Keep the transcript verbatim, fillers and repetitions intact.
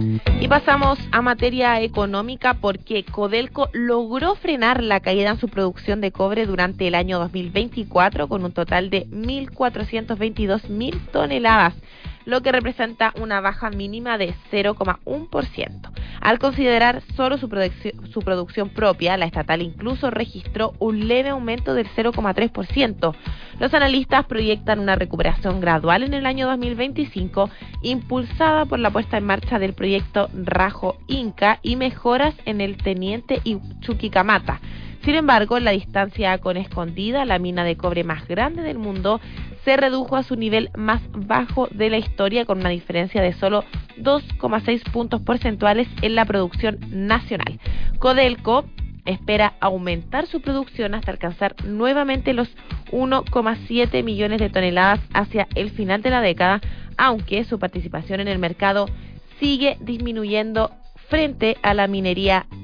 Y pasamos a materia económica porque Codelco logró frenar la caída en su producción de cobre durante el año dos mil veinticuatro con un total de mil cuatrocientos veintidós mil toneladas, lo que representa una baja mínima de cero coma uno por ciento. Al considerar solo su, producción, su producción propia, la estatal incluso registró un leve aumento del cero coma tres por ciento. Los analistas proyectan una recuperación gradual en el año dos mil veinticinco, impulsada por la puesta en marcha del proyecto Rajo Inca y mejoras en el Teniente y Chuquicamata. Sin embargo, la distancia con Escondida, la mina de cobre más grande del mundo, se redujo a su nivel más bajo de la historia, con una diferencia de solo dos coma seis puntos porcentuales en la producción nacional. Codelco espera aumentar su producción hasta alcanzar nuevamente los uno coma siete millones de toneladas hacia el final de la década, aunque su participación en el mercado sigue disminuyendo frente a la minería